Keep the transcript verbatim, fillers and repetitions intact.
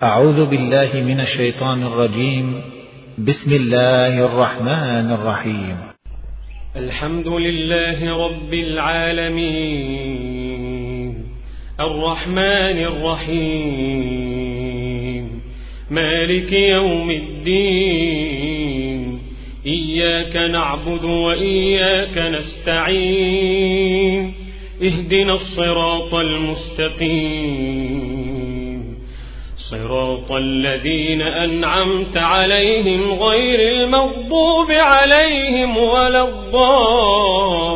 أعوذ بالله من الشيطان الرجيم. بسم الله الرحمن الرحيم. الحمد لله رب العالمين الرحمن الرحيم مالك يوم الدين إياك نعبد وإياك نستعين اهدنا الصراط المستقيم صراط الذين أنعمت عليهم غير المغضوب عليهم ولا الضالين.